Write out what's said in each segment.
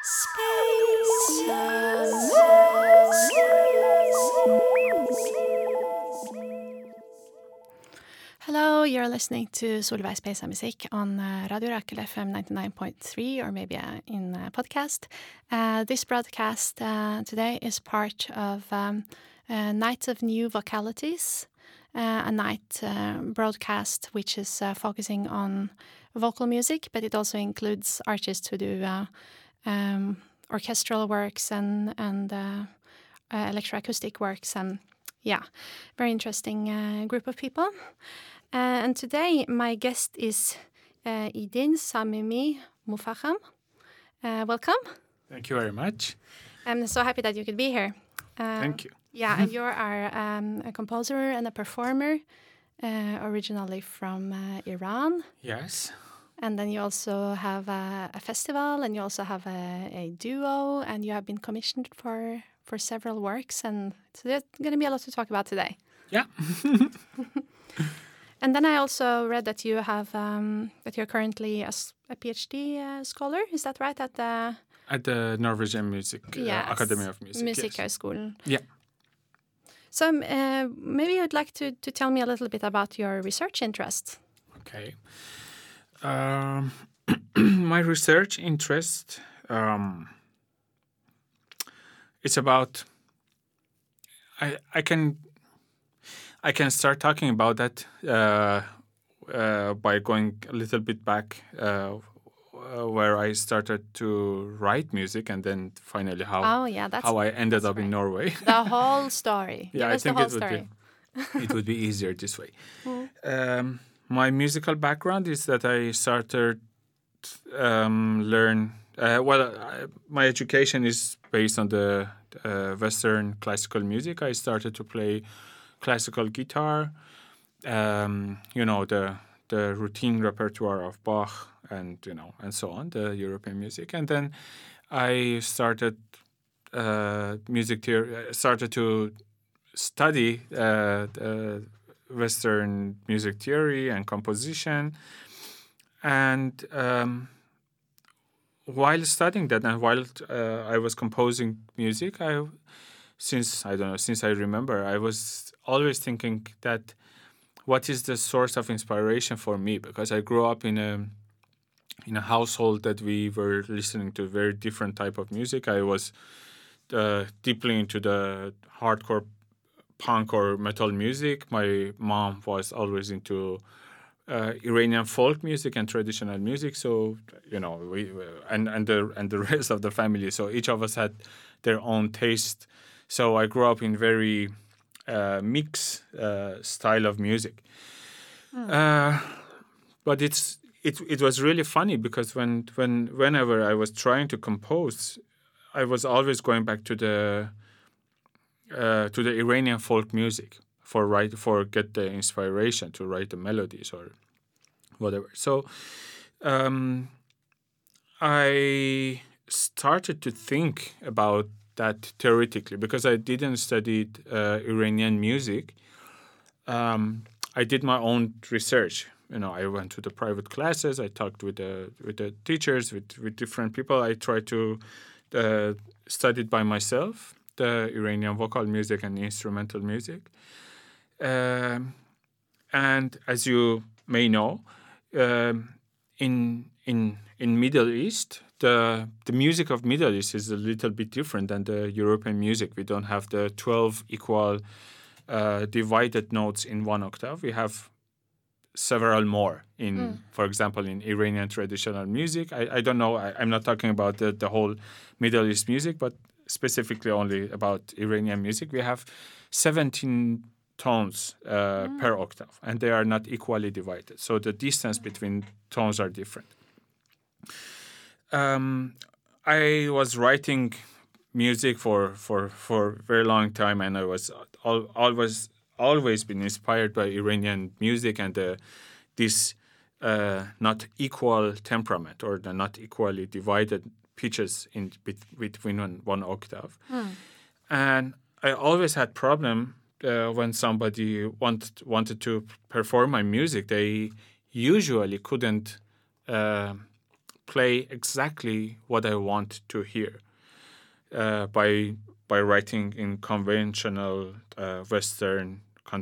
Space Hello, you're listening to Solveig Space Music on Radio Rakel FM 99.3 or maybe in podcast. This broadcast today is part of Night of New Vocalities, a night broadcast which is focusing on vocal music, but it also includes artists who do orchestral works and electroacoustic works, and very interesting group of people. And today my guest is Idin Samimi Mufaham. Welcome. Thank you very much. I'm so happy that you could be here. Thank you. Yeah, and you are a composer and a performer, originally from Iran. Yes. And then you also have a festival, and you also have a duo, and you have been commissioned for several works, and so there's going to be a lot to talk about today. Yeah. And then I also read that you have that you're currently a PhD scholar. Is that right? At the Norwegian Music Academy of Music. Musikkhøgskolen. Yeah. So maybe you'd like to tell me a little bit about your research interest. Okay. My research interest it's about. I can start talking about that by going a little bit back, where I started to write music, and then finally how I ended up in Norway. The whole story. Yeah, I think it would be easier this way. My musical background is that I started my education is based on the Western classical music. I started to play classical guitar, the routine repertoire of Bach, and so on, the European music. And then I started music theory. Started to study Western music theory and composition. And while studying that, and while I was composing music, since I remember, I was always thinking that what is the source of inspiration for me? Because I grew up in a household that we were listening to very different type of music. I was deeply into the hardcore punk or metal music. My mom was always into Iranian folk music and traditional music. So we and the rest of the family. So each of us had their own taste. So I grew up in very mixed style of music. But it was really funny because whenever I was trying to compose, I was always going back to the Iranian folk music for get the inspiration to write the melodies or whatever. So I started to think about that theoretically because I didn't study Iranian music. I did my own research. I went to the private classes. I talked with the teachers, with different people. I tried to study it by myself, the Iranian vocal music and instrumental music. And as you may know, in Middle East, the music of Middle East is a little bit different than the European music. We don't have the 12 equal divided notes in one octave. We have several more for example, in Iranian traditional music. I don't know. I'm not talking about the whole Middle East music, but specifically only about Iranian music. We have 17 tones per octave, and they are not equally divided. So the distance between tones are different. I was writing music for a very long time, and I was always been inspired by Iranian music and this not equal temperament or the not equally divided pitches in between one octave. And I always had problem when somebody wanted to perform my music. They usually couldn't play exactly what I want to hear by writing in conventional Western,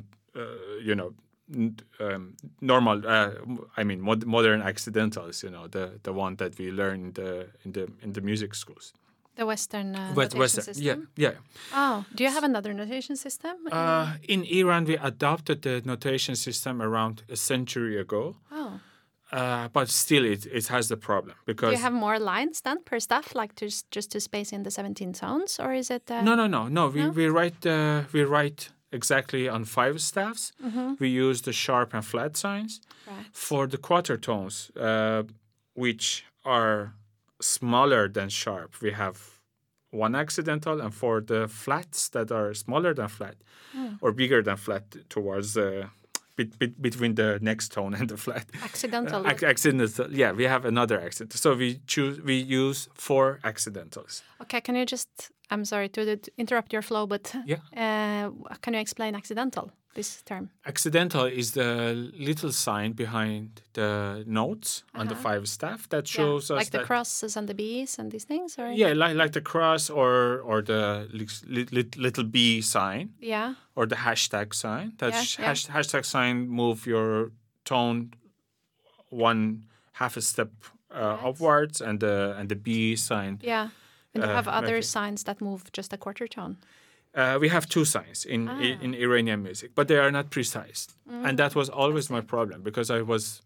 normal. Modern accidentals. The one that we learn in the music schools. The Western notation system? Yeah. Oh, do you have another notation system? In Iran, we adopted the notation system around a century ago. Oh. But still, it has the problem because do you have more lines then per staff, like just to space in the 17 tones, or is it? No. We write exactly on 5 staffs. Mm-hmm. We use the sharp and flat signs. Right. For the quarter tones, which are smaller than sharp, we have 1 accidental, and for the flats that are smaller than flat or bigger than flat towards between the next tone and the flat. Accidental. Accidental. Yeah, we have another accidental. So we use 4 accidentals. Okay, can you just? I'm sorry to interrupt your flow, but can you explain accidental? This term. Accidental is the little sign behind the notes on the 5 staff that shows us like the crosses and the B's and these things, or like the cross or the little B sign, or the hashtag sign. That hashtag sign move your tone 1/2 a step upwards, and the B sign. Yeah, and you have other signs that move just a quarter tone. We have 2 signs in Iranian music, but they are not precise. And that was always my problem, because I was...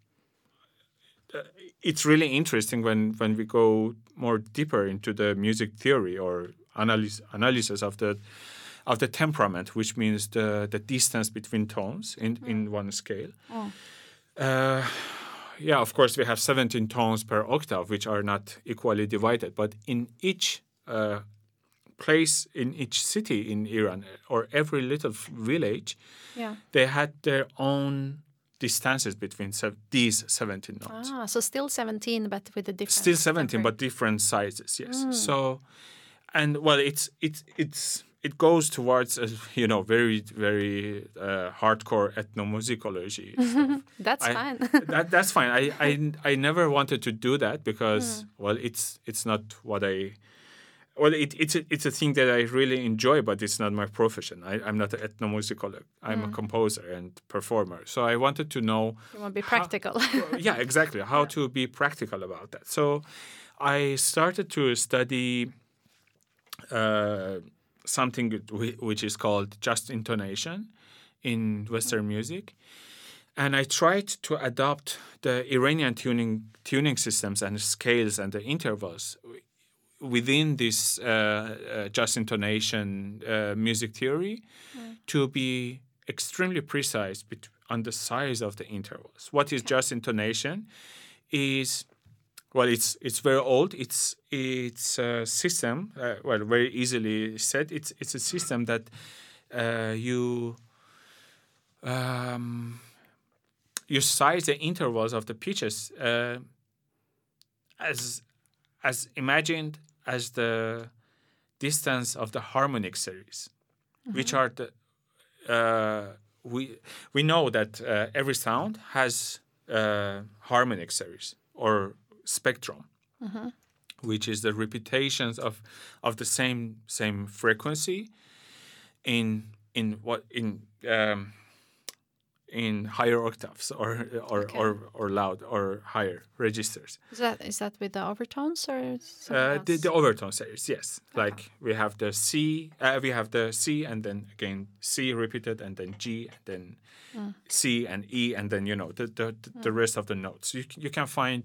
it's really interesting when we go more deeper into the music theory or analysis of the temperament, which means the distance between tones in one scale. Of course, we have 17 tones per octave, which are not equally divided. But in each... place in each city in Iran, or every little village, they had their own distances between these 17 notes. So still 17, but with a different... Still 17, but different sizes, yes. So, and well, it goes towards very, very hardcore ethnomusicology stuff. That's fine. That's fine. I never wanted to do that because it's not what I... Well, it's a thing that I really enjoy, but it's not my profession. I'm not an ethnomusicologist. I'm a composer and performer. So I wanted to know... You want to be practical. Yeah, exactly. How to be practical about that. So I started to study something which is called just intonation in Western music. And I tried to adopt the Iranian tuning systems and scales and the intervals within this just intonation music theory to be extremely precise on the size of the intervals. What is just intonation is, well, it's very old. It's a system, very easily said. It's a system that you size the intervals of the pitches as imagined as the distance of the harmonic series, which are the we know that every sound has harmonic series or spectrum, which is the repetitions of the same frequency in higher octaves or loud or higher registers. Is that with the overtones or the overtone series? Yes, like we have the C, and then again C repeated, and then G, and then C and E, and then the rest of the notes. You can find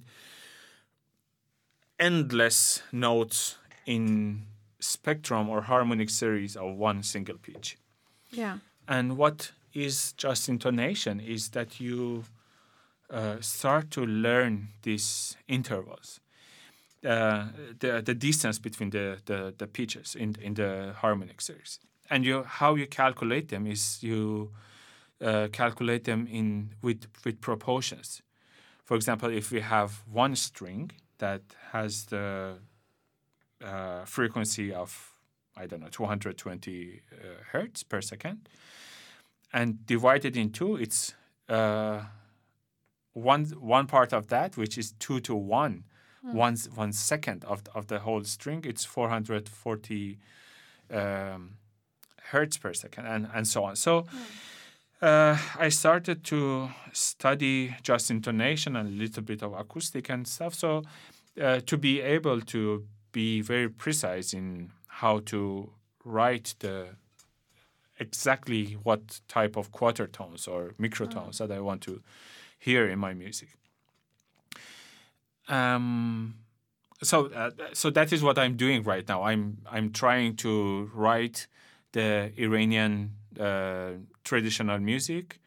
endless notes in spectrum or harmonic series of one single pitch. Yeah, and what is just intonation is that you start to learn these intervals, the distance between the pitches in the harmonic series, and how you calculate them is you calculate them with proportions. For example, if we have one string that has the frequency of 220 hertz per second, and divided in 2, it's one part of that, which is 2 to 1 one second of the whole string, it's 440 hertz per second, and so on. So I started to study just intonation and a little bit of acoustic and stuff. So to be able to be very precise in how to write exactly what type of quarter tones or microtones that I want to hear in my music. So that is what I'm doing right now. I'm trying to write the Iranian traditional music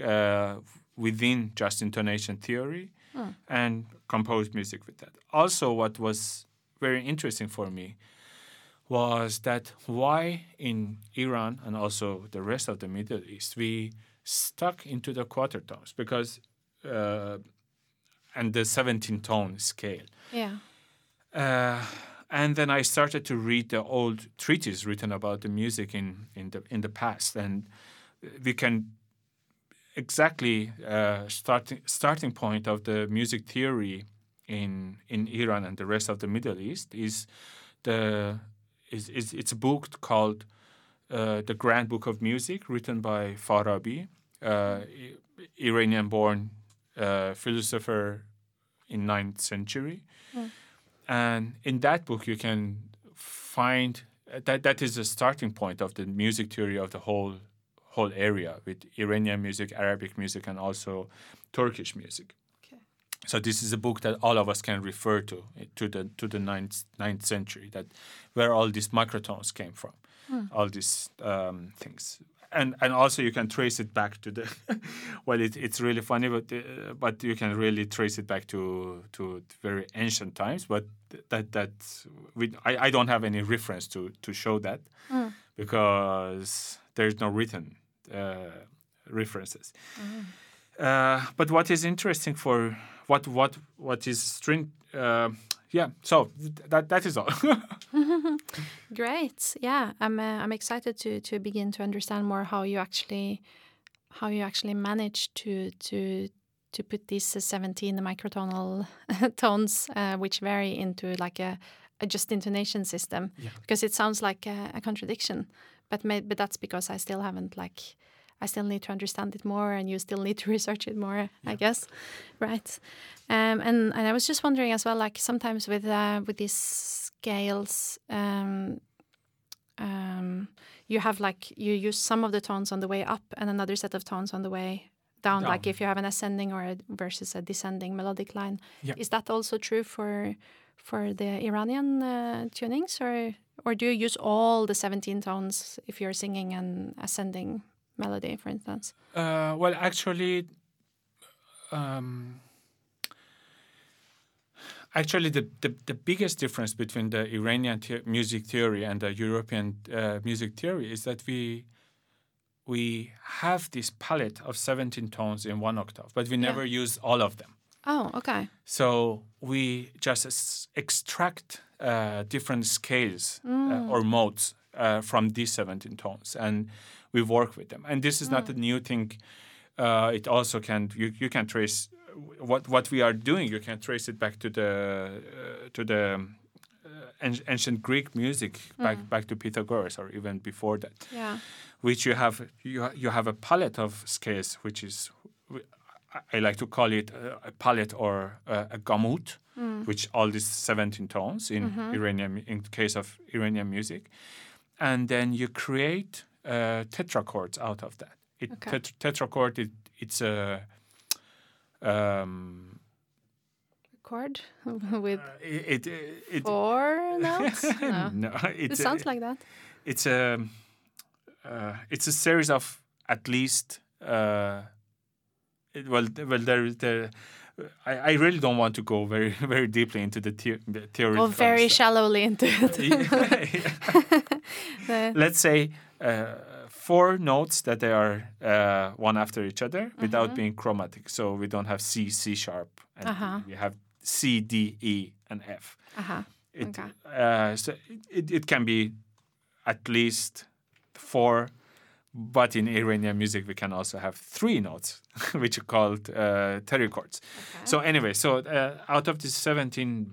within just intonation theory and compose music with that. Also, what was very interesting for me was that why in Iran and also the rest of the Middle East we stuck into the quarter tones because and the 17-tone scale. Yeah. And then I started to read the old treatises written about the music in the past, and we can exactly starting point of the music theory in Iran and the rest of the Middle East is it's a book called The Grand Book of Music, written by Farabi, Iranian-born philosopher in 9th century. And in that book, you can find that is the starting point of the music theory of the whole area, with Iranian music, Arabic music, and also Turkish music. Okay. So this is a book that all of us can refer to the 9th century, that where all these microtones came from, all these things. And also you can trace it back to the well, it's really funny, but you can really trace it back to very ancient times. But I don't have any reference to show that because there's no written references. But what is interesting for what is string? So that is all. Great. Yeah, I'm excited to begin to understand more how you actually manage to put these 17 microtonal tones, which vary into like a just intonation system. Yeah. Because it sounds like a contradiction, but that's because I still need to understand it more, and you still need to research it more, yeah. I guess. Right. And I was just wondering as well, like sometimes with these scales, you have you use some of the tones on the way up and another set of tones on the way down. Like if you have an ascending versus a descending melodic line. Yeah. Is that also true for the Iranian tunings, or do you use all the 17 tones if you're singing an ascending melody, for instance? Well, actually, the biggest difference between the Iranian music theory and the European music theory is that we have this palette of 17 tones in one octave, but we never use all of them. Oh, okay. So we just extract different scales or modes from these 17 tones, and we work with them. And this is not a new thing. It also you can trace what we are doing. You can trace it back to the ancient Greek music, back to Pythagoras, or even before that. Yeah. Which you have a palette of scales, which is, I like to call it a palette or a gamut, which all these 17 tones in in case of Iranian music, and then you create tetrachords out of that. Tetrachord, it's a chord with four notes. No, it sounds like that. It's a series of at least. I really don't want to go very very deeply into the theory. Go very shallowly into it. Let's say 4 notes that they are one after each other without being chromatic. So we don't have C sharp, and we have C, D, E, and F. So it can be at least 4 But in Iranian music, we can also have 3 notes, which are called terichords. Okay. So anyway, out of the 17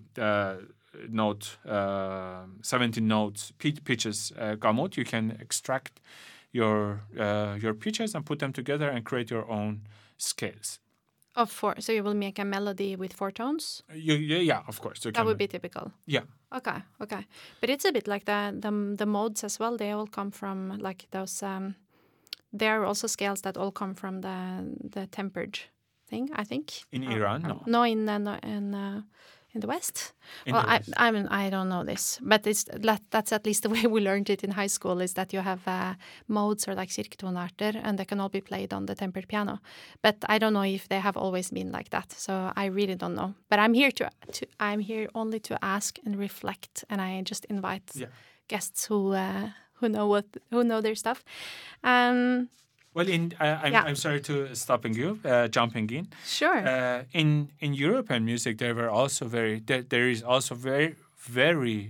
notes, pitches, gamut, you can extract your pitches and put them together and create your own scales. Of 4. So you will make a melody with 4 tones? Yeah, of course. That would be typical. Yeah. Okay. But it's a bit like the modes as well. They all come from like those. There are also scales that all come from the tempered thing, I think. In Iran, no. No, in the West. I don't know this, but that's at least the way we learned it in high school. Is that you have modes or like kirketonarter, and they can all be played on the tempered piano. But I don't know if they have always been like that. So I really don't know. But I'm here I'm here only to ask and reflect, and I just invite guests who know their stuff. Well, I'm sorry to stopping you, jumping in. Sure. In European music, there is also very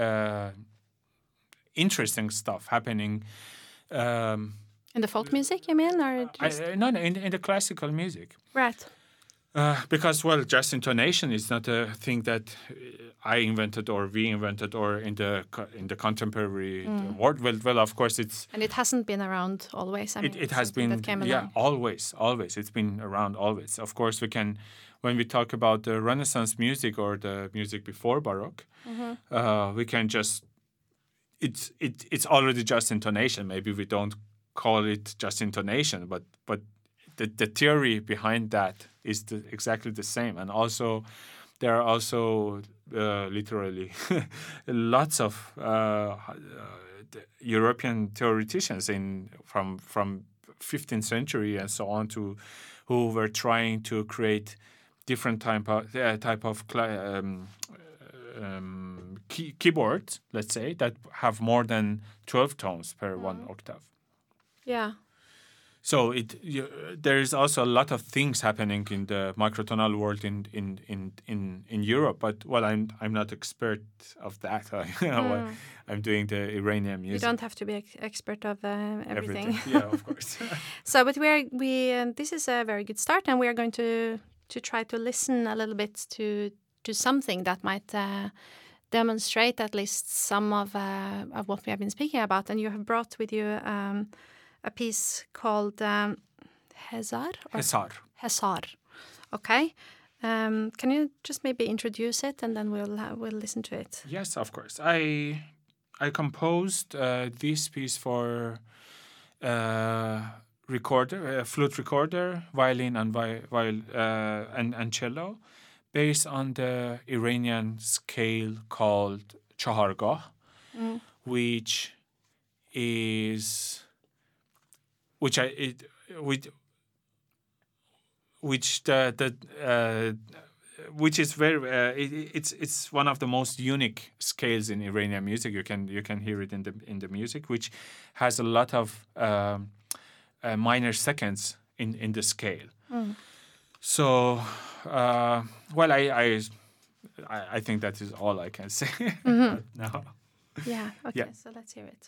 interesting stuff happening. In the folk music, you mean, or just... No, in the classical music. Right. Because, well, just intonation is not a thing that I invented or we invented or in the contemporary world. Well, of course it's... And it hasn't been around always. I mean, it has been, always. It's been around always. Of course, when we talk about the Renaissance music or the music before Baroque, we can just... It's already just intonation. Maybe we don't call it just intonation, but the theory behind that is exactly the same. And also, there are also literally lots of European theoreticians from 15th century and so on who were trying to create different type of keyboards, let's say, that have more than 12 tones per one octave. Yeah. So there is also a lot of things happening in the microtonal world in Europe, but well, I'm not expert of that. I'm doing the Iranian music. You don't have to be expert of everything. Yeah, of course. So, but this is a very good start, and we are going to try to listen a little bit to something that might demonstrate at least some of what we have been speaking about. And you have brought with you a piece called Hezar? Hezar. Okay. Can you just maybe introduce it, and then we'll listen to it? Yes, of course. I composed this piece for flute recorder, violin, and cello, based on the Iranian scale called Chahargah, which is it's one of the most unique scales in Iranian music. You can hear it in the music, which has a lot of minor seconds in the scale. So, well, I think that is all I can say now. Yeah. Okay. So let's hear it.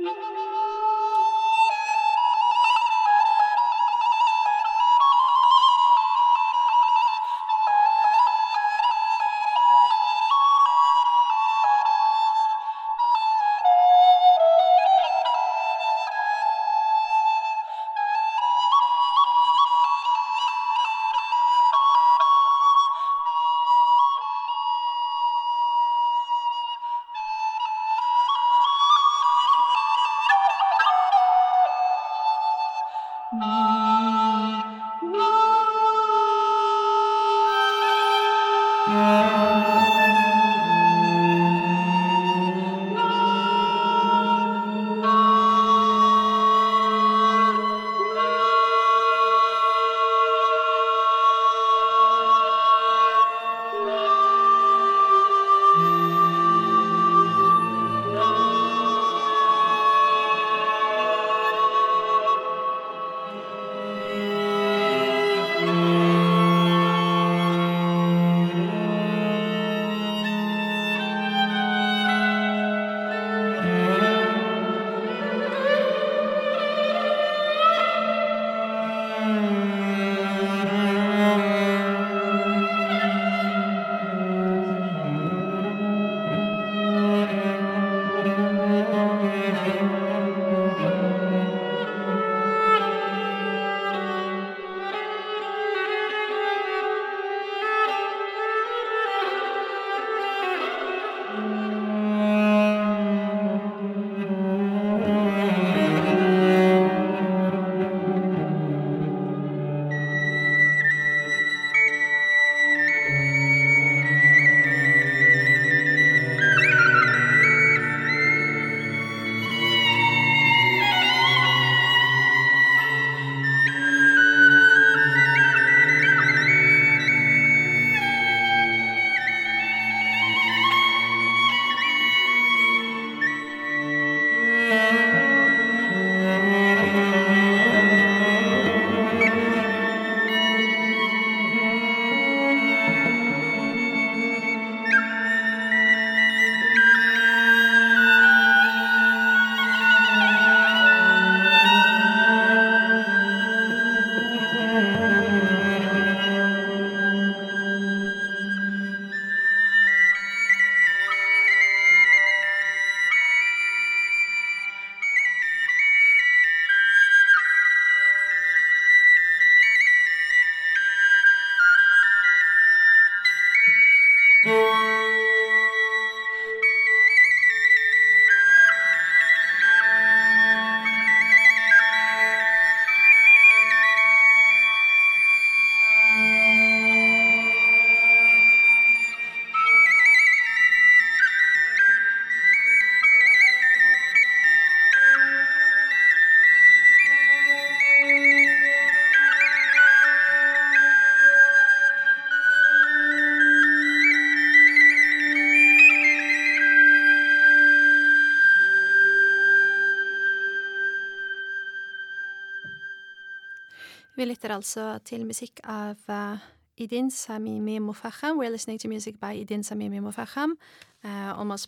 Vi lytter altså til musikk av Idin Samimi Mofaham. We're listening to music by Idin Samimi Mofaham. Almost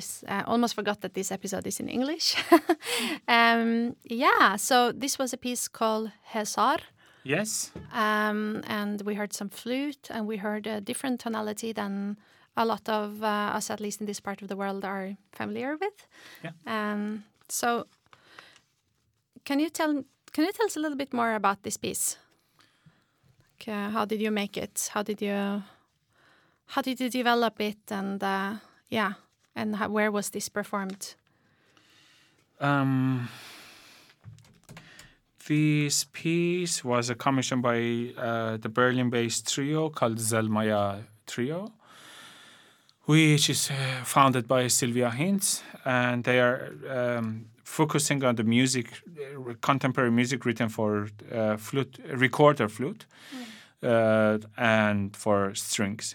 forgot that this episode is in English. So this was a piece called Hesar. Yes. And we heard some flute, and we heard a different tonality than a lot of us, at least in this part of the world, are familiar with. Yeah. So can you tell us a little bit more about this piece? How did you make it? How did you develop it? And where was this performed? This piece was a commission by the Berlin-based trio called Zelmaya Trio, which is founded by Sylvia Hintz, and they are focusing on the music, contemporary music written for flute, recorder flute, and for strings.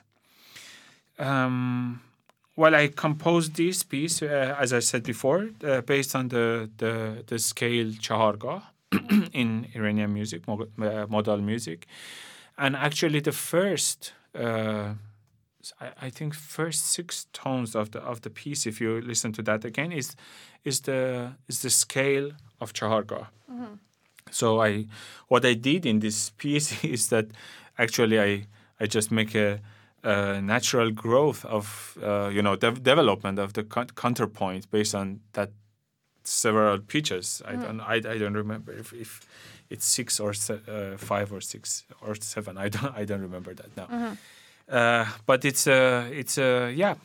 Well, I composed this piece, as I said before, based on the scale Chahargah in Iranian music, modal music. And actually the first I think first 6 tones of the piece, if you listen to that again, is the scale of Chaharga. So what I did in this piece is that actually I just make a natural growth of development of the counterpoint based on that several pitches. I don't remember if it's 6 or 5 or 6 or 7. I don't remember that now. But it's yeah.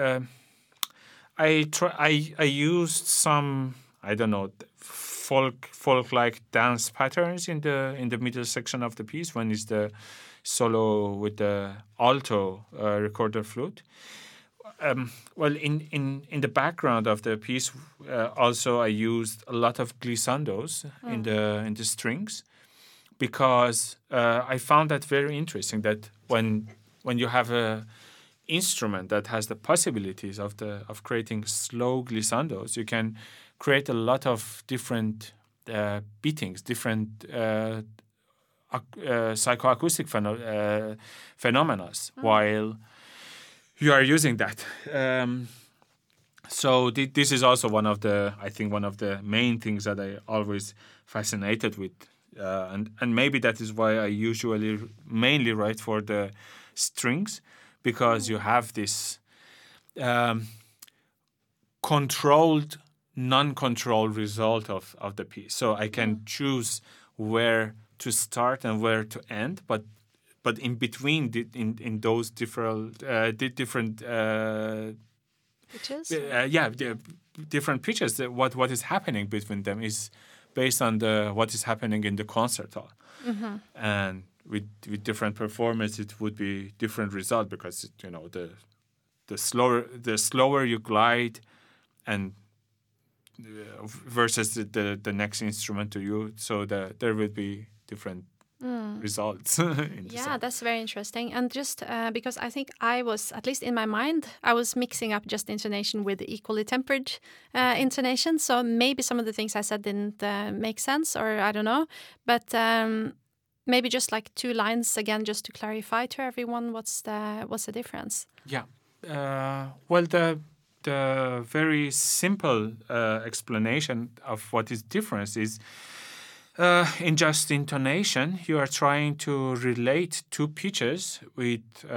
I used some, I don't know, folk like dance patterns in the middle section of the piece when it's the solo with the alto recorder flute. Well, in the background of the piece, also I used a lot of glissandos in the strings, because I found that very interesting. That when you have a instrument that has the possibilities of creating slow glissandos, you can create a lot of different beatings, different psychoacoustic phenomena while you are using that. So this is also one of the main things that I always fascinated with, and maybe that is why I usually mainly write for the strings, because you have this controlled, non-controlled result of the piece. So I can choose where to start and where to end, but in between in those different pitches. Different pitches. What is happening between them is based on what is happening in the concert hall, and with different performance, it would be different result, because the slower you glide, and versus the next instrument to you, so there will be different results. Yeah, that's very interesting. And just because I think I was, at least in my mind, I was mixing up just intonation with equally tempered intonation. So maybe some of the things I said didn't make sense, or I don't know. But maybe just like 2 lines again, just to clarify to everyone what's the difference. Yeah. Well, the very simple explanation of what is difference is, in just intonation, you are trying to relate 2 pitches with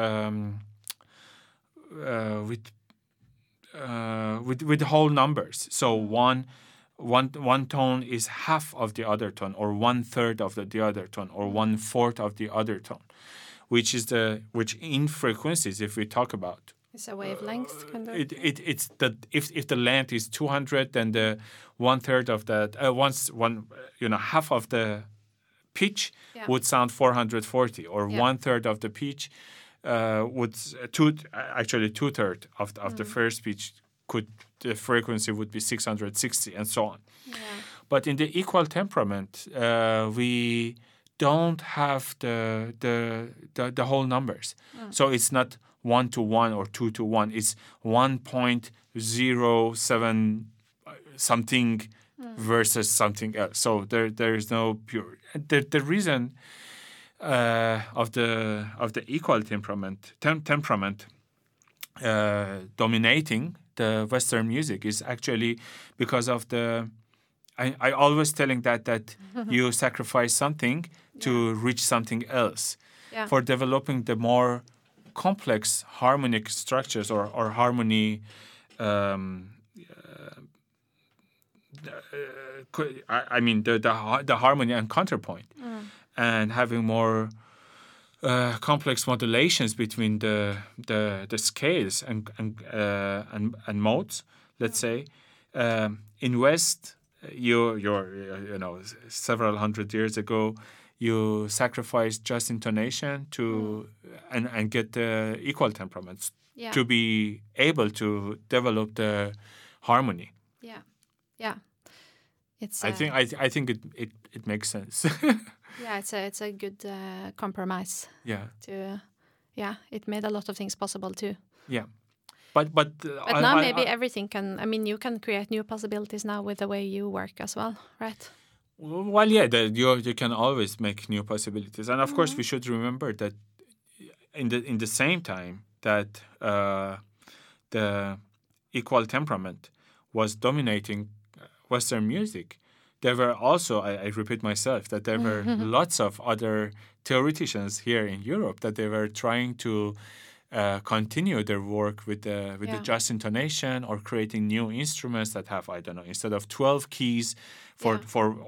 whole numbers. So one tone is half of the other tone, or 1/3 of the other tone, or 1/4 of the other tone, which in frequencies, if we talk about. It's a wavelength kind of. It's that if the length is 200, then the 1/3 of that half of the pitch would sound 440, or 1/3 of the pitch would 2/3 of the first pitch the frequency would be 660, and so on. Yeah. But in the equal temperament, we don't have the whole numbers, so it's not 1-to-1 or 2-to-1. It's 1.07 something versus something else. So there is no pure. The reason of the equal temperament dominating the Western music is actually because of the. I always telling that you sacrifice something to reach something else. Yeah. For developing the more complex harmonic structures or harmony, I mean the harmony and counterpoint, and having more complex modulations between the scales and modes. Let's say in West, you're several hundred years ago, you sacrifice just intonation to and get the equal temperaments to be able to develop the harmony. Yeah. It's. I think it makes sense. Yeah, it's a good compromise. Yeah. It made a lot of things possible too. Yeah. But now maybe everything can. I mean, you can create new possibilities now with the way you work as well, right? Well, yeah, you can always make new possibilities, and of course we should remember that in the same time that the equal temperament was dominating Western music, there were also, I repeat myself, that there were lots of other theoreticians here in Europe that they were trying to continue their work with the just intonation, or creating new instruments that have, I don't know, instead of 12 keys for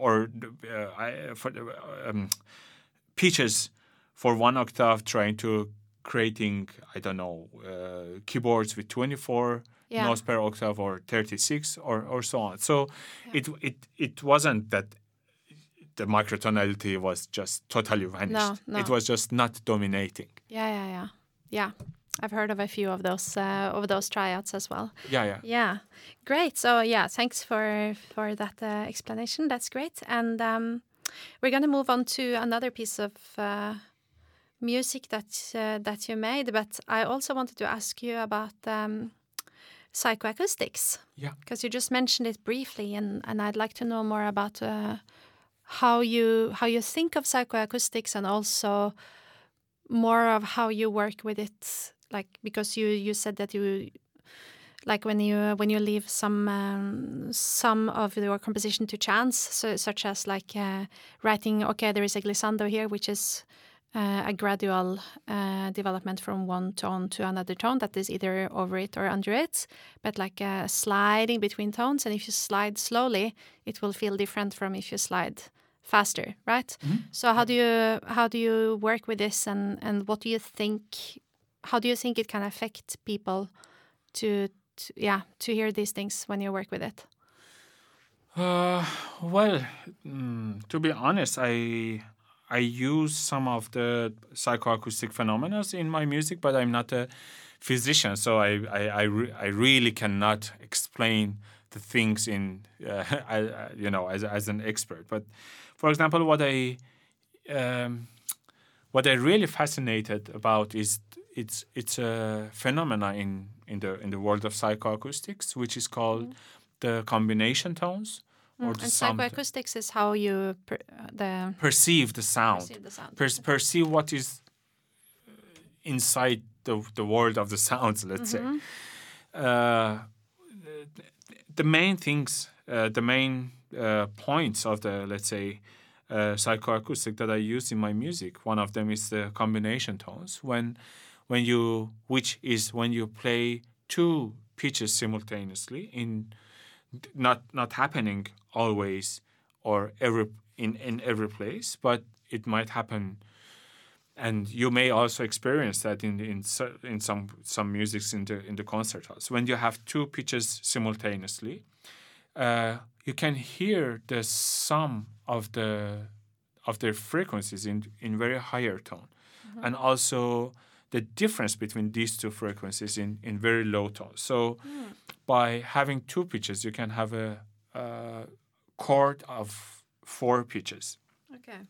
pitches for one octave, trying to creating, I don't know, keyboards with 24 notes per octave, or 36, or so on. So it wasn't that the microtonality was just totally vanished. No. It was just not dominating. Yeah. I've heard of a few of those tryouts as well. Yeah. Great. So thanks for that explanation. That's great. And we're going to move on to another piece of music that you made. But I also wanted to ask you about psychoacoustics. Yeah. Because you just mentioned it briefly, and I'd like to know more about how you think of psychoacoustics, and also more of how you work with it. Like, because you said that you, like, when you leave some of your composition to chance, so such as like writing, okay, there is a glissando here, which is a gradual development from one tone to another tone that is either over it or under it, but like sliding between tones. And if you slide slowly, it will feel different from if you slide faster, right? Mm-hmm. So how do you work with this, and what do you think? How do you think it can affect people to hear these things when you work with it? Well, to be honest, I use some of the psychoacoustic phenomena in my music, but I'm not a physician, so I really cannot explain the things in as an expert. But for example, what I really fascinated about is it's a phenomena in the world of psychoacoustics, which is called the combination tones. Or the and sound. Psychoacoustics is how you perceive the sound. Perceive what is inside the world of the sounds, let's say. The main things, the main points of the, let's say, psychoacoustic that I use in my music, one of them is the combination tones. When you play two pitches simultaneously, not happening always or in every place, but it might happen, and you may also experience that in some musics in the concert halls. When you have two pitches simultaneously, you can hear the sum of their frequencies in very higher tone, and also the difference between these two frequencies in very low tone. So by having two pitches, you can have a chord of four pitches. Okay.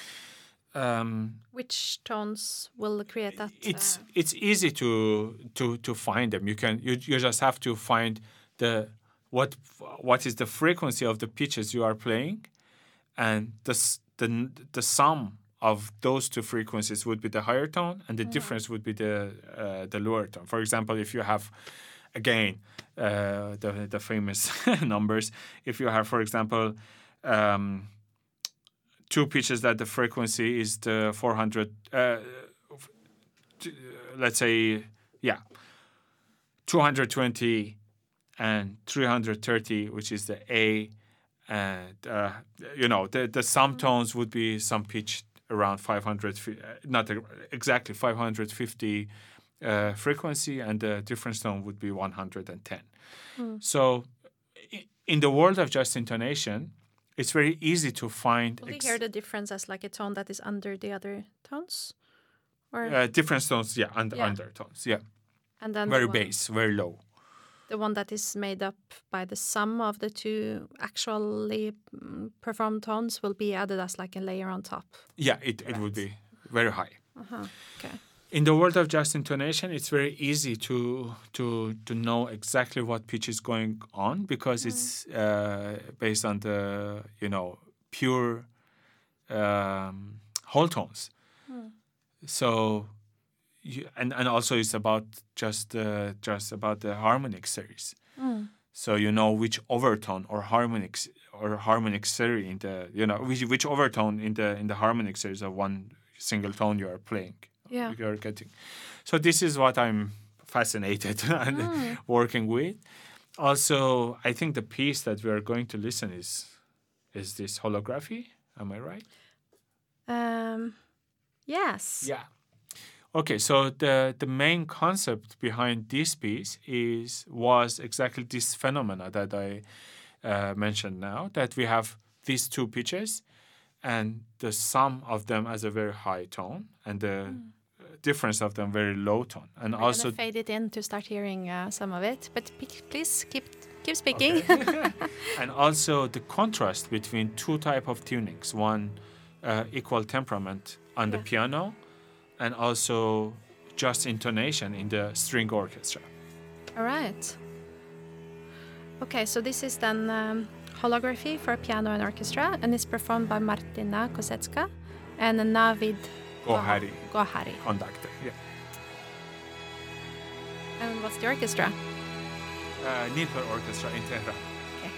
Which tones will create that? It's easy to find them. You just have to find what is the frequency of the pitches you are playing, and the sum of those two frequencies would be the higher tone, and the difference would be the lower tone. For example, if you have, again, the famous numbers, if you have, for example, two pitches that the frequency is the 400, let's say, 220 and 330, which is the A, and the sum tones would be some pitch around 500, not exactly 550 frequency, and the difference tone would be 110. So in the world of just intonation, it's very easy to find. Will you hear the difference as like a tone that is under the other tones? Or different tones, undertones, and then very bass, very low. The one that is made up by the sum of the two actually performed tones will be added as like a layer on top. Yeah, it would be very high. Okay. In the world of just intonation, it's very easy to know exactly what pitch is going on, because it's based on the pure whole tones. So and also it's about just about the harmonic series. So you know which overtone or harmonic series in the which overtone in the harmonic series of one single tone you are playing. Yeah. You are getting. So this is what I'm fascinated and working with. Also, I think the piece that we are going to listen is this holography. Am I right? Yes. Yeah. Okay, so the main concept behind this piece was exactly this phenomena that I mentioned now, that we have these two pitches and the sum of them as a very high tone and the difference of them very low tone. And We're also gonna fade it in to start hearing some of it, but please keep speaking. Okay. And also the contrast between two type of tunings, one equal temperament on the piano and also just intonation in the string orchestra. All right. Okay, so this is then holography for piano and orchestra, and it's performed by Martina Kosecka and Navid Gohari. Gohari. Conductor, yeah. And what's the orchestra? Nilpur Orchestra in Tehran. Okay.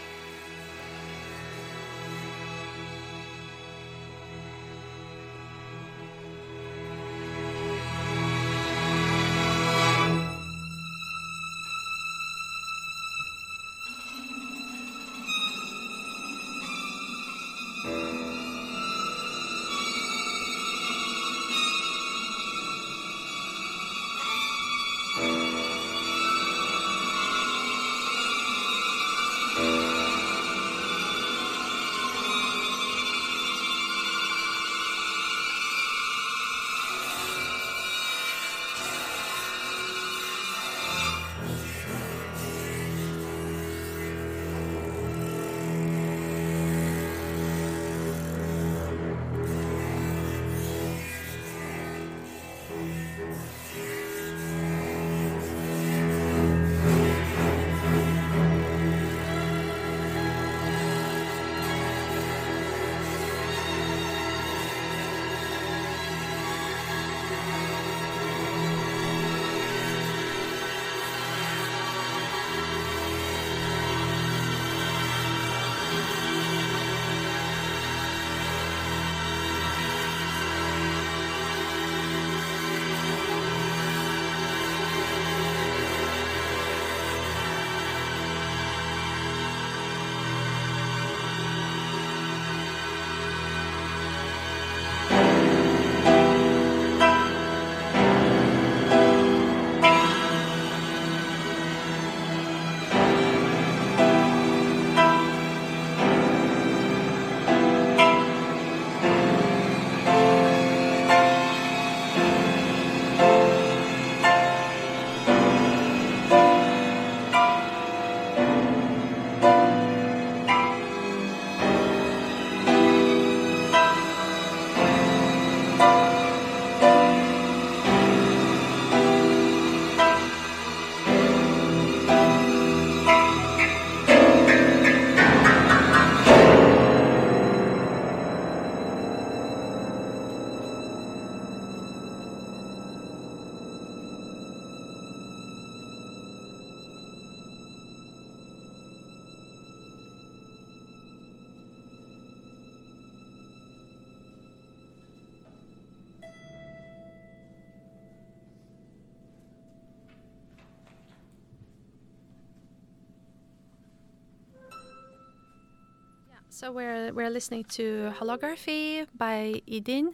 So we're listening to Holography by Idin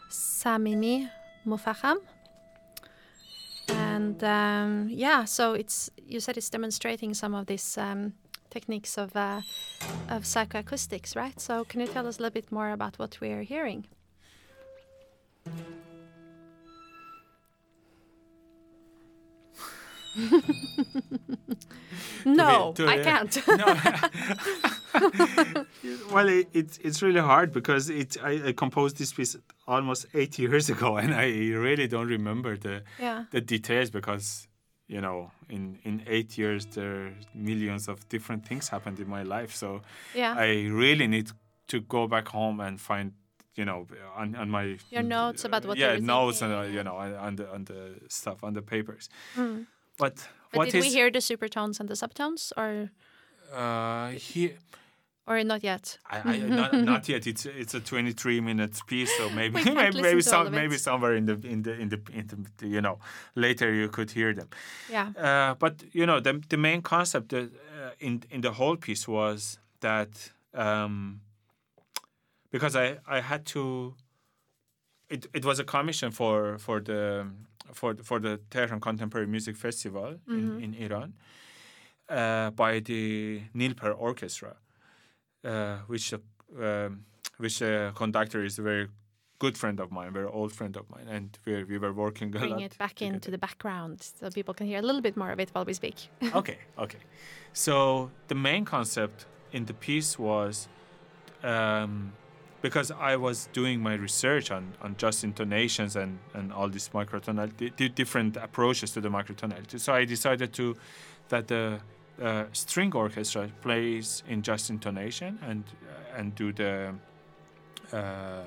Samimi Mufaham. And so you said it's demonstrating some of these techniques of psychoacoustics, right? So can you tell us a little bit more about what we're hearing? No, I can't. No. Well, it's really hard because I composed this piece almost 8 years ago, and I really don't remember the details because in 8 years there are millions of different things happened in my life. So I really need to go back home and find on my your notes about what you were notes thinking. and on the stuff on the papers. Mm. But But did we hear the supertones and the subtones, here? Or not yet? Not yet. It's a 23-minute piece, so maybe We can't listen to all of it. maybe somewhere in the later you could hear them. Yeah. But the main concept in the whole piece was that because I had to. It was a commission for the Tehran Contemporary Music Festival in Iran by the Nilper Orchestra. Which the conductor is a very good friend of mine, very old friend of mine, and we were working a lot. Bring it back together. into the background so people can hear a little bit more of it while we speak. Okay. So the main concept in the piece was because I was doing my research on just intonations and all these microtonality, different approaches to the microtonality. So I decided that the string orchestra plays in just intonation and do the a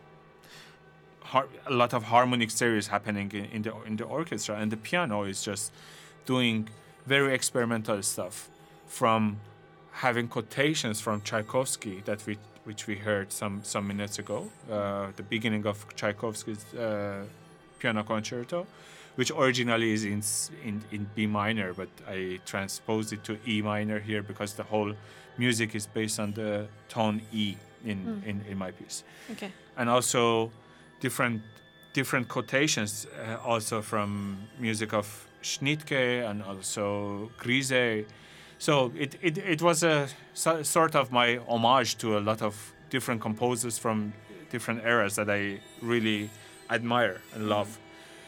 lot of harmonic series happening in the orchestra, and the piano is just doing very experimental stuff, from having quotations from Tchaikovsky which we heard some minutes ago, the beginning of Tchaikovsky's piano concerto, which originally is in B minor, but I transposed it to E minor here because the whole music is based on the tone E in my piece. Okay. And also different quotations also from music of Schnittke and also Grise. So it was a sort of my homage to a lot of different composers from different eras that I really admire and love.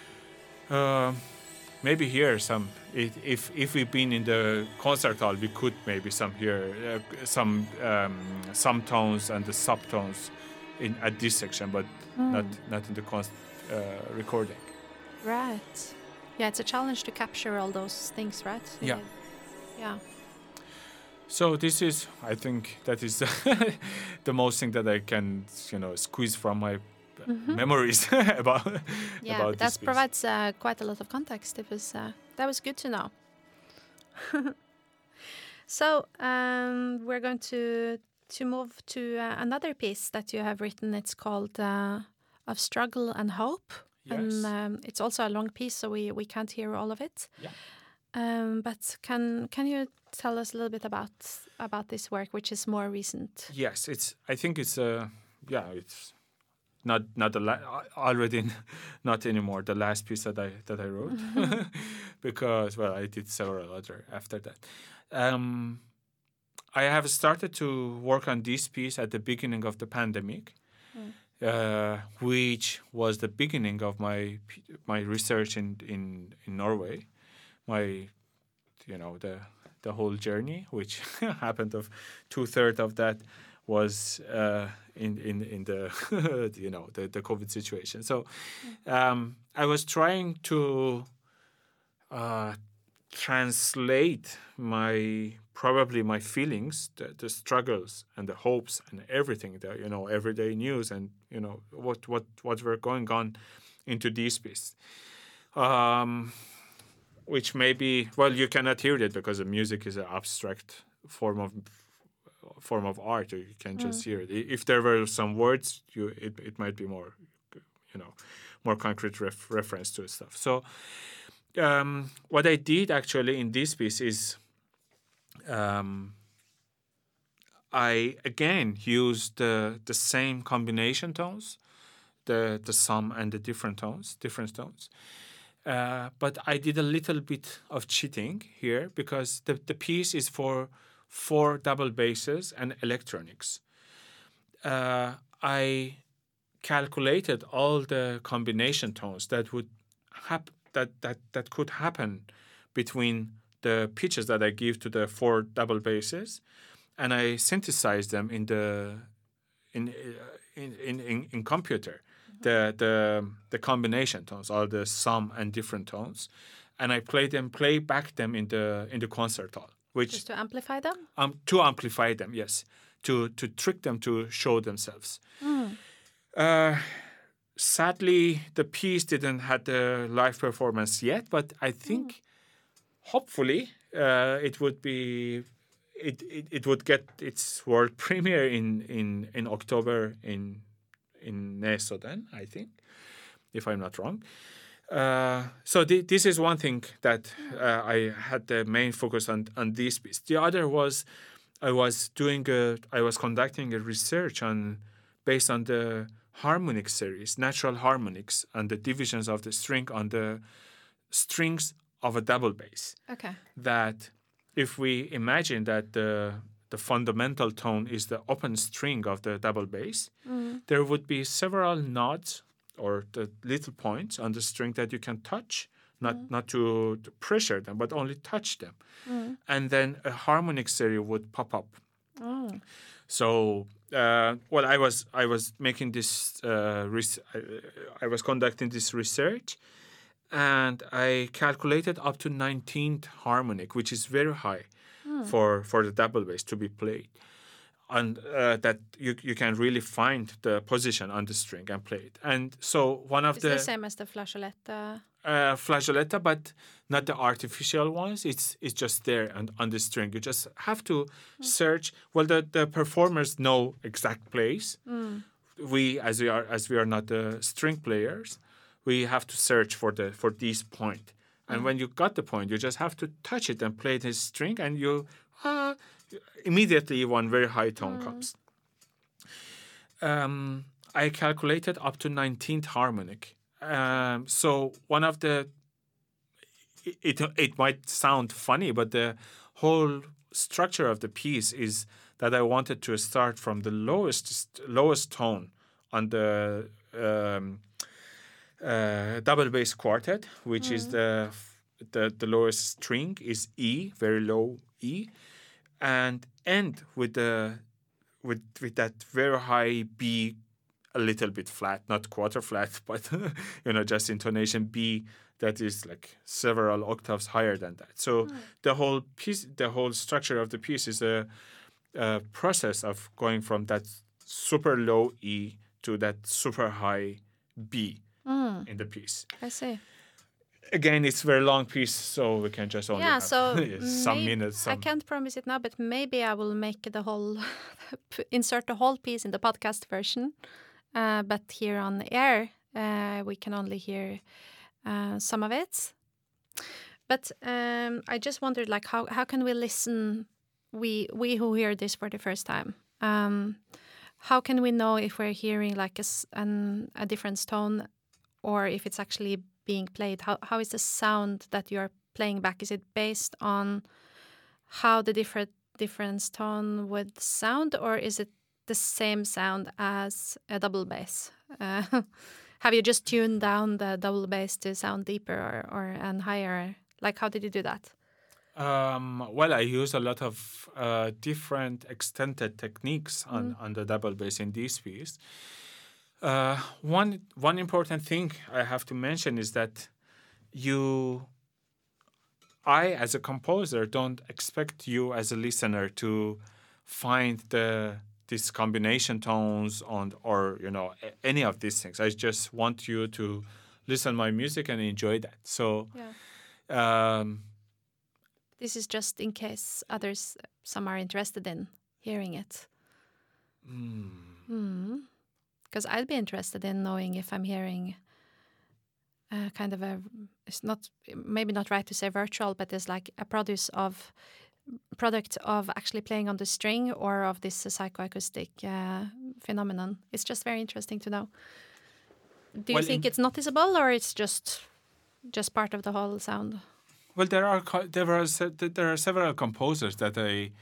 Maybe here some. If we've been in the concert hall, we could maybe hear some tones and the subtones at this section, but not in the recording. Right. Yeah, it's a challenge to capture all those things, right? Yeah. Yeah. So this is, I think, that is the most thing that I can, squeeze from my memories about that this piece. provides quite a lot of context. That was good to know. So we're going to move to another piece that you have written. It's called Of Struggle and Hope. Yes. And it's also a long piece, so we can't hear all of it. Yeah. But can you tell us a little bit about this work, which is more recent? Yes, I think it's it's not already not anymore the last piece that I wrote because I did several other after that. I have started to work on this piece at the beginning of the pandemic, which was the beginning of my research in Norway. The whole journey, which happened of 2/3 of that was in the the COVID situation. So I was trying to translate my feelings, the struggles and the hopes and everything, the everyday news and what were going on into this piece. Which maybe, you cannot hear it because the music is an abstract form of art. You can just hear it. If there were some words, it might be more, more concrete reference to stuff. So, what I did actually in this piece is, I again used the same combination tones, the sum and the different tones. But I did a little bit of cheating here because the piece is for 4 double basses and electronics. I calculated all the combination tones that would that could happen between the pitches that I give to the 4 double basses, and I synthesized them in computer. The combination tones, all the sum and different tones, and I play back them in the concert hall, which just to amplify them. To amplify them, yes, to trick them to show themselves. Sadly, the piece didn't have the live performance yet, but I think hopefully it would be it would get its world premiere in October in Nesodden, I think, if I'm not wrong. So this is one thing that I had the main focus on this piece. The other was I was conducting a research based on the harmonic series, natural harmonics, and the divisions of the string on the strings of a double bass. Okay. That if we imagine that the fundamental tone is the open string of the double bass, there would be several nodes or the little points on the string that you can touch, not to pressure them, but only touch them. And then a harmonic series would pop up. So, I was making this, I was conducting this research, and I calculated up to 19th harmonic, which is very high for the double bass to be played. And that you can really find the position on the string and play it. And so one of it's the same as the flageolet. Flageoletta, but not the artificial ones. It's just there on the string. You just have to search. Well, the performers know exact place. We as we are not the string players, we have to search for this point. And when you got the point, you just have to touch it and play the string, and you immediately one very high tone comes. I calculated up to 19th harmonic. So one of the it might sound funny, but the whole structure of the piece is that I wanted to start from the lowest tone on the double bass quartet, which is the lowest string is E, very low E, and end with that very high B, a little bit flat, not quarter flat, but just intonation B that is like several octaves higher than that. So the whole piece, the whole structure of the piece is a process of going from that super low E to that super high B in the piece. I see. Again, it's a very long piece, so we can just only have some minutes. I can't promise it now, but maybe I will make the whole, insert the whole piece in the podcast version. But here on the air, we can only hear some of it. But I just wondered, like, how can we listen? We who hear this for the first time. How can we know if we're hearing like a different tone, or if it's actually being played? How is the sound that you're playing back? Is it based on how the different tone would sound, or is it the same sound as a double bass? Have you just tuned down the double bass to sound deeper or and higher? Like, how did you do that? Well, I use a lot of different extended techniques on the double bass in this piece. One important thing I have to mention is that I as a composer don't expect you as a listener to find these combination tones or any of these things. I just want you to listen my music and enjoy that. So this is just in case some are interested in hearing it. Because I'd be interested in knowing if I'm hearing kind of it's not, maybe not right to say virtual, but there's like a product of actually playing on the string or of this psychoacoustic phenomenon. It's just very interesting to know. Do you think it's noticeable, or it's just part of the whole sound? Well, there are several composers that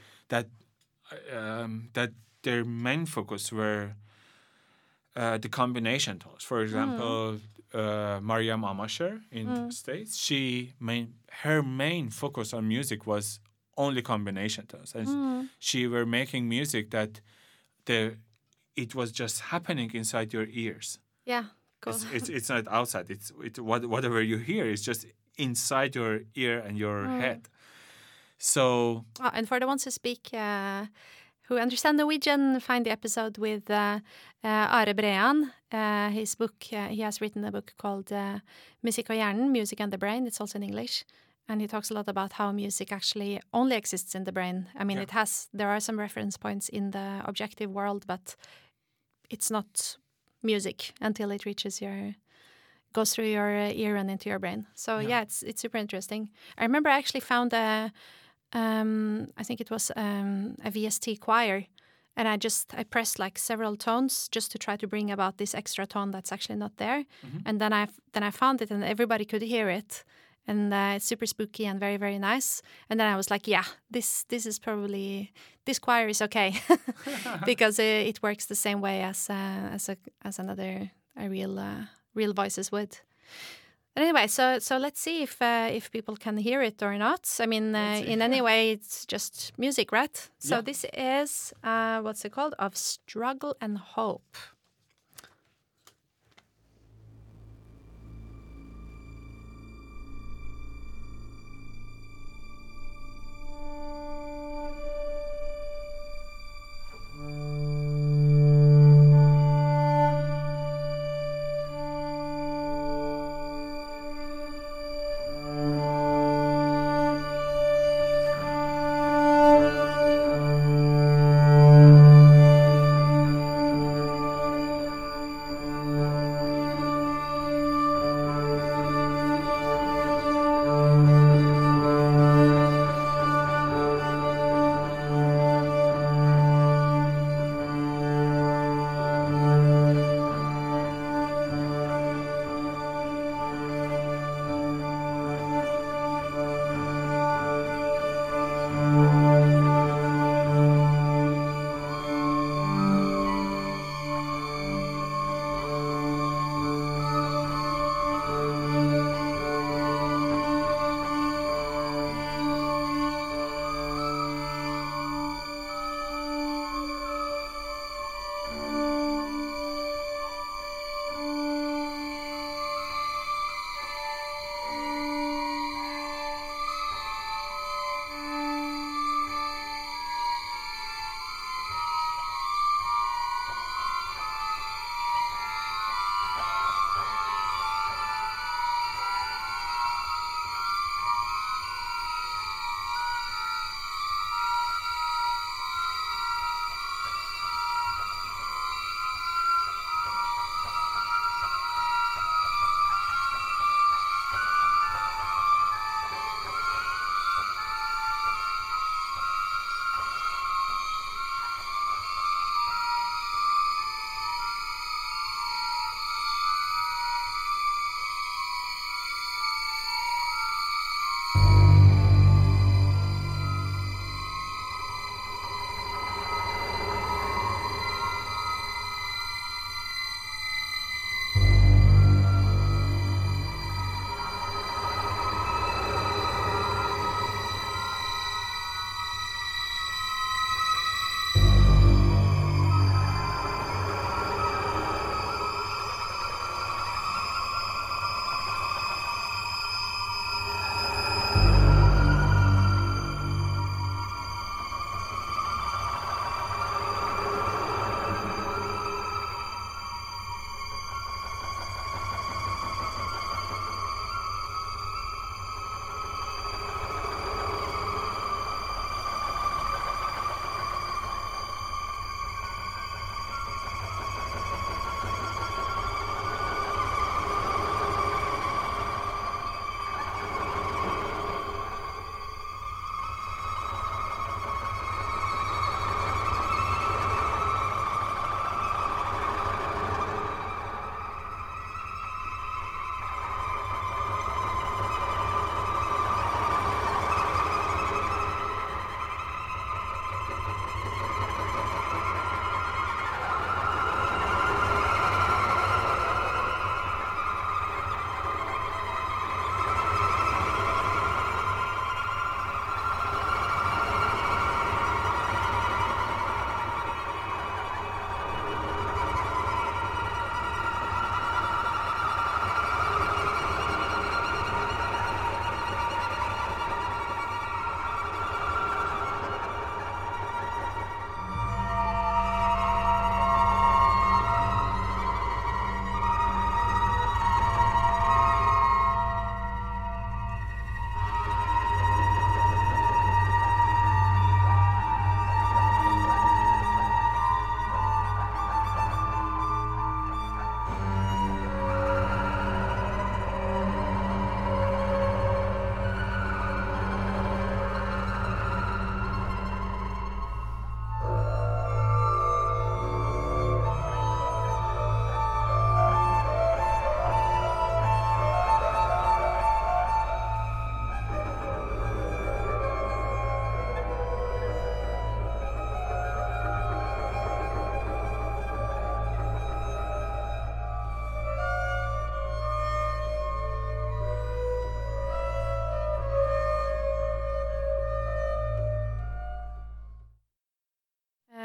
their main focus were the combination tones. For example, Mariam Amasher in the States, her main focus on music was only combination tones, and she were making music that it was just happening inside your ears. Yeah, cool. It's not outside. Whatever you hear is just inside your ear and your head. So, and for the ones who speak, who understand Norwegian, find the episode with Are Brean. His book, he has written a book called Musikk og hjernen, Music and the Brain. It's also in English. And he talks a lot about how music actually only exists in the brain. I mean, there are some reference points in the objective world, but it's not music until it goes through your ear and into your brain. So it's super interesting. I remember I actually found I think it was a VST choir, and I pressed like several tones just to try to bring about this extra tone that's actually not there. Mm-hmm. And then I found it, and everybody could hear it, and it's super spooky and very, very nice. And then I was like, this is probably, this choir is okay because it works the same way as another real voices would. But anyway, so let's see if people can hear it or not. I mean, in any way, it's just music, right? So this is what's it called? Of Struggle and Hope.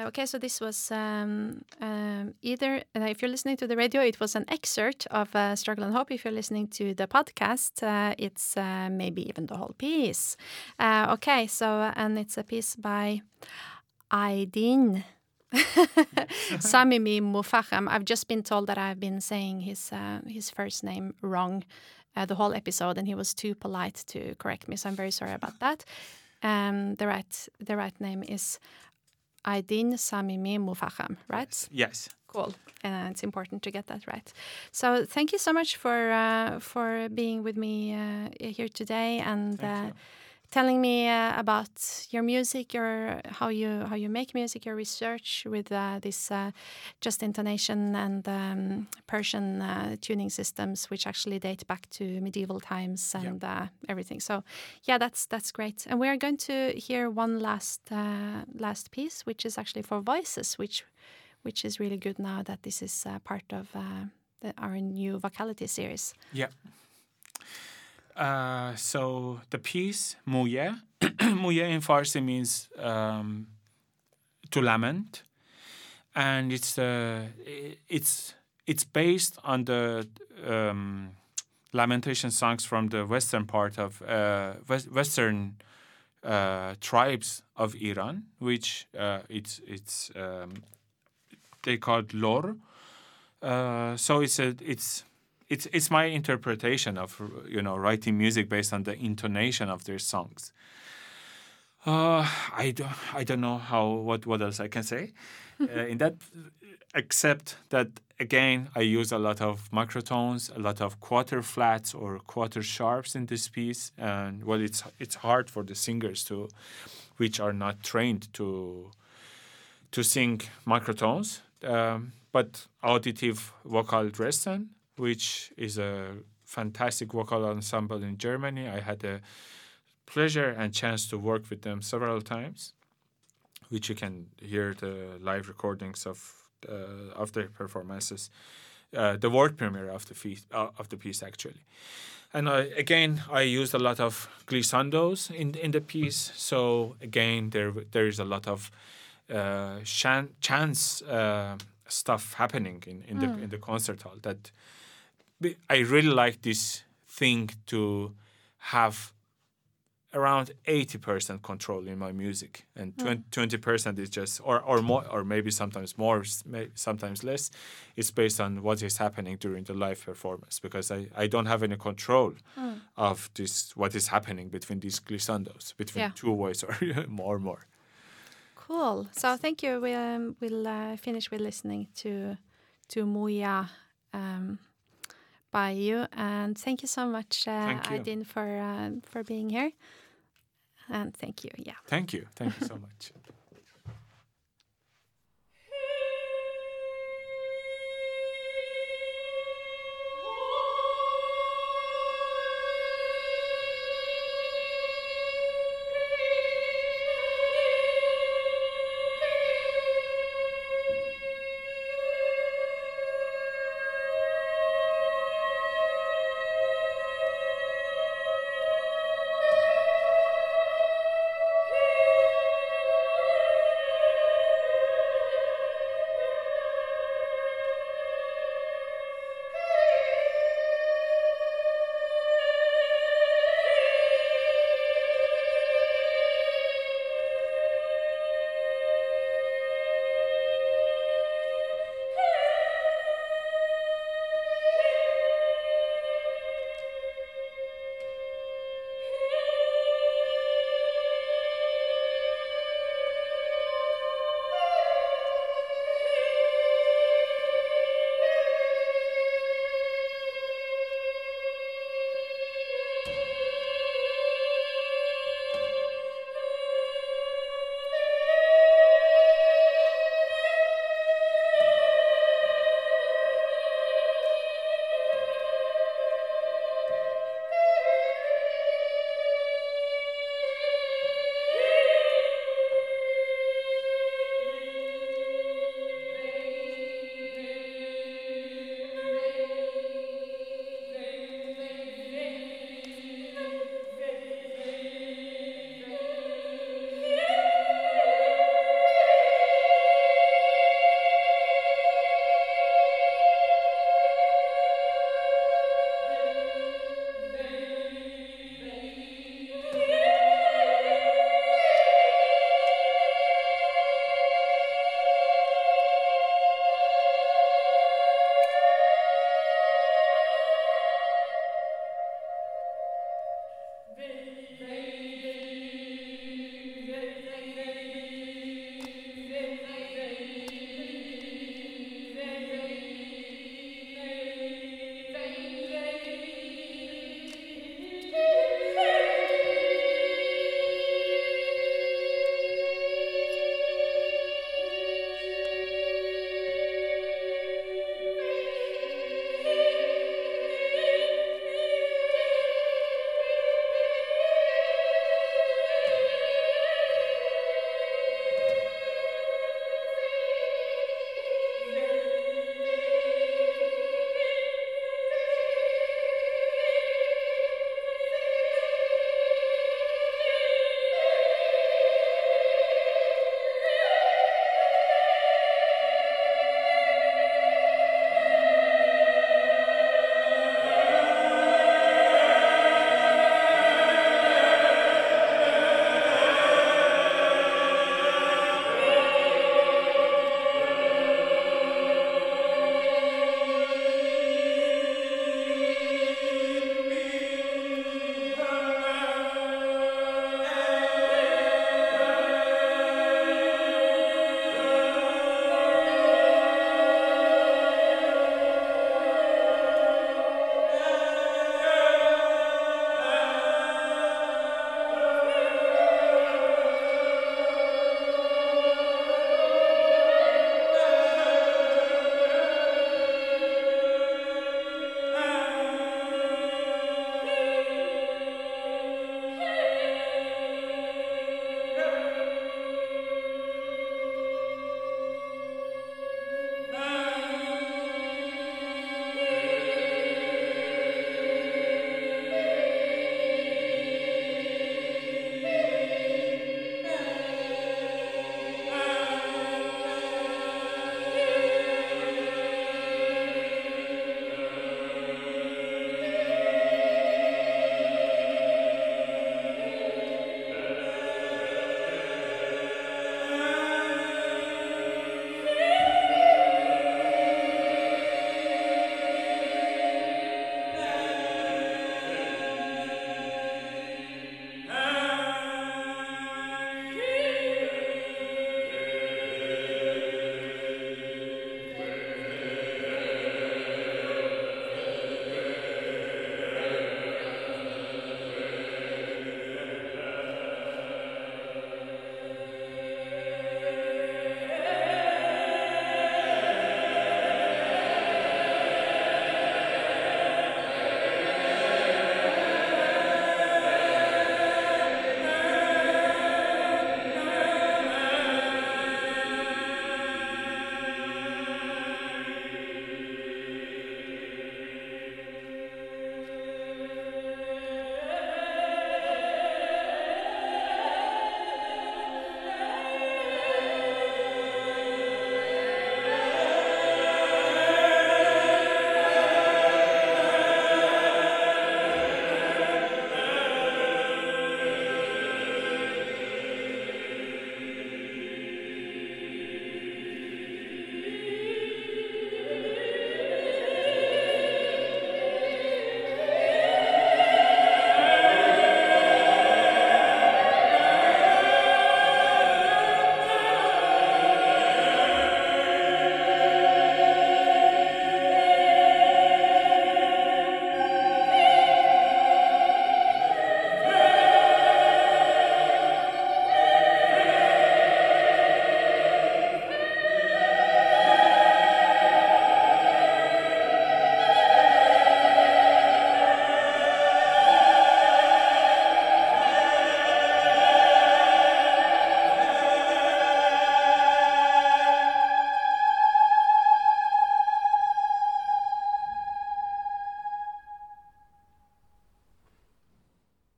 Okay, so this was either, if you're listening to the radio, it was an excerpt of Struggle and Hope. If you're listening to the podcast, it's maybe even the whole piece. Okay, so, and it's a piece by Aydin Samimi Mufakhem. I've just been told that I've been saying his first name wrong the whole episode, and he was too polite to correct me, so I'm very sorry about that. The right name is Aydin Samimi Mufakhem, right? Yes. Cool. It's important to get that right. So thank you so much for being with me here today and telling me about your music, how you make music, your research with this just intonation and Persian tuning systems, which actually date back to medieval times and everything. So yeah, that's great. And we are going to hear one last piece, which is actually for voices, which is really good now that this is part of our new vocality series. Yeah. So the piece Muye, Muye in Farsi means to lament, and it's based on the lamentation songs from the western part of western tribes of Iran, which it's they called lor. So it's my interpretation of writing music based on the intonation of their songs. I don't know what else I can say in that, except that again I use a lot of microtones, a lot of quarter flats or quarter sharps in this piece, and it's hard for the singers which are not trained to sing microtones, but auditive vocal Dresden, which is a fantastic vocal ensemble in Germany. I had the pleasure and chance to work with them several times, which you can hear the live recordings of their performances, the world premiere of the piece actually. And I used a lot of glissandos in the piece. So again, there is a lot of chance stuff happening in the concert hall. That I really like this thing to have around 80% control in my music, and 20% is just or more, or maybe sometimes more, sometimes less. It's based on what is happening during the live performance, because I don't have any control of this, what is happening between these glissandos, between two voices or more. Cool. So thank you. We'll finish with listening to Muya by you, and thank you so much, Aydin, for being here. And thank you. Yeah. Thank you so much.